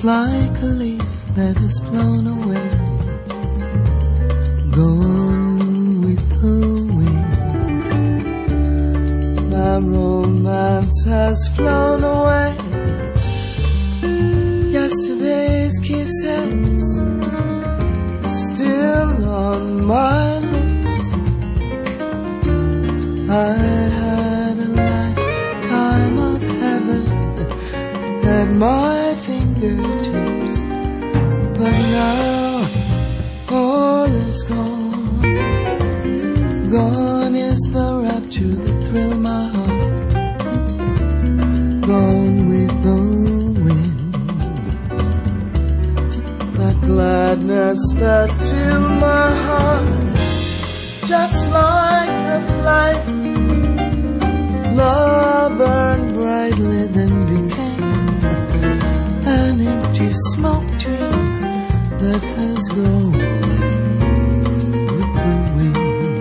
like a leaf that is blown away, gone with the wind. My romance has flown away. Yesterday's kisses still on my lips. I had a lifetime of heaven at my fingertips, but now all is gone. Gone is the rapture that thrilled my heart, gone with the wind. That gladness that filled my heart, just like a flame. Love burned brightly, then became an empty smoke dream that has gone with the wind.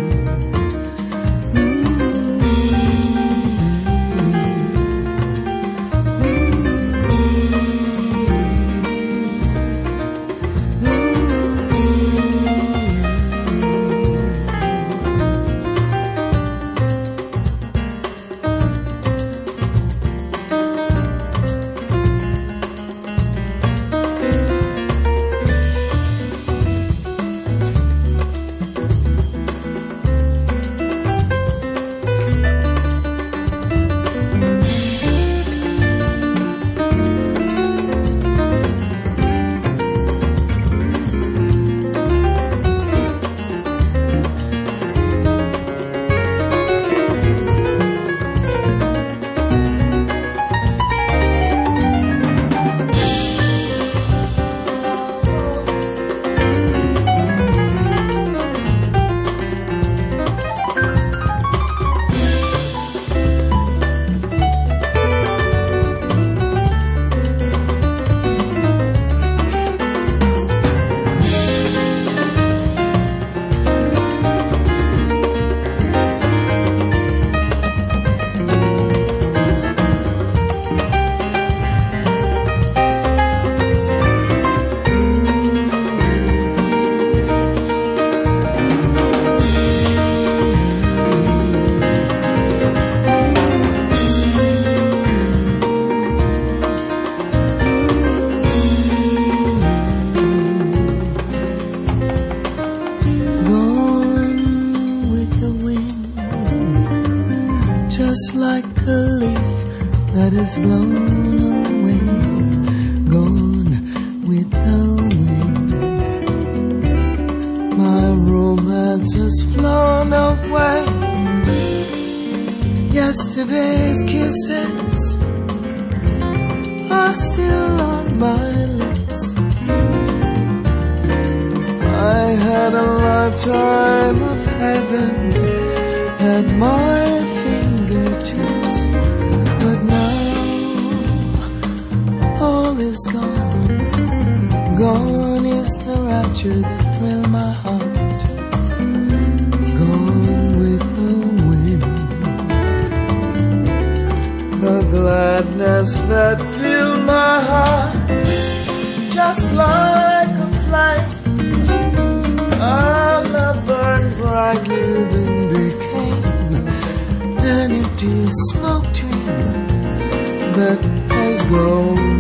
Just like a leaf that is blown away, gone with the wind. My romance has flown away. Yesterday's kisses are still on my lips. I had a lifetime of heaven at my fingertips, but now all is gone. Gone is the rapture that thrilled my heart, gone with the wind. The gladness that filled my heart, just like a flame. Our love burned brightly, then became an empty smoke dream that has gone